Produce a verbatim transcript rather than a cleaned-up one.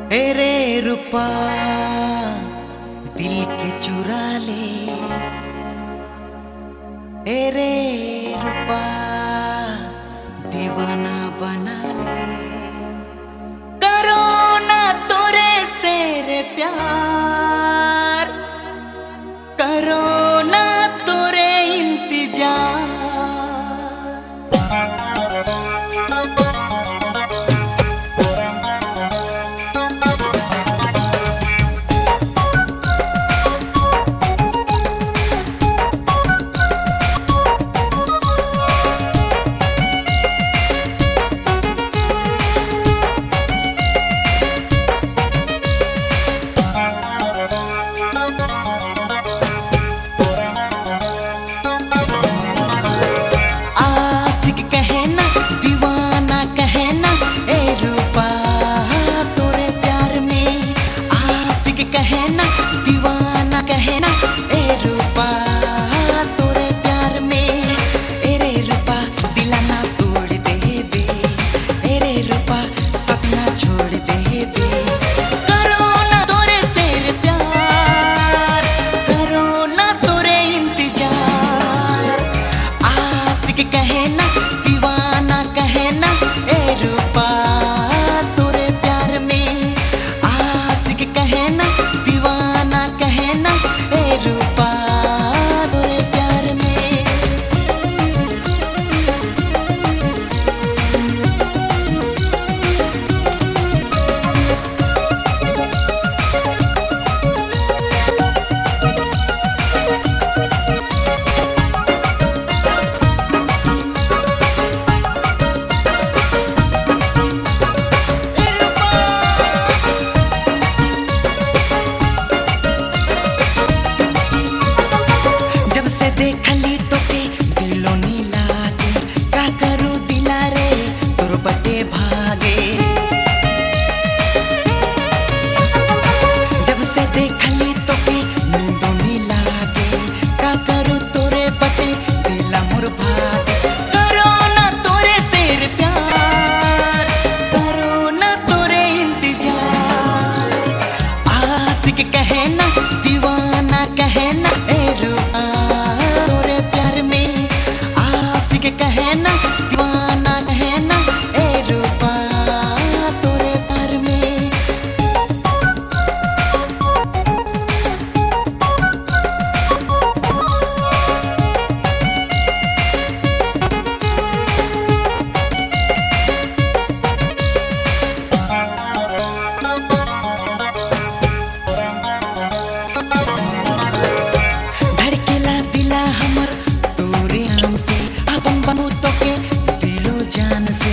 तेरे रूपा दिल के चुरा ले, तेरे रूपा दीवाना बना ले। करो ना तोरे से रे प्यार, करो ना तोरे इंतजार। देखली तो के दिलो नी लागे, का करू दिला रे तोर बटे भागे। जब से देखली तो के नींदो नी लागे, का करू तोरे बटे दिला मोर भागे। करो ना तोरे से प्यार, करो ना तोरे इंतजार। आशिक कहे ना दीवाना कहे ना ए रूपा, जान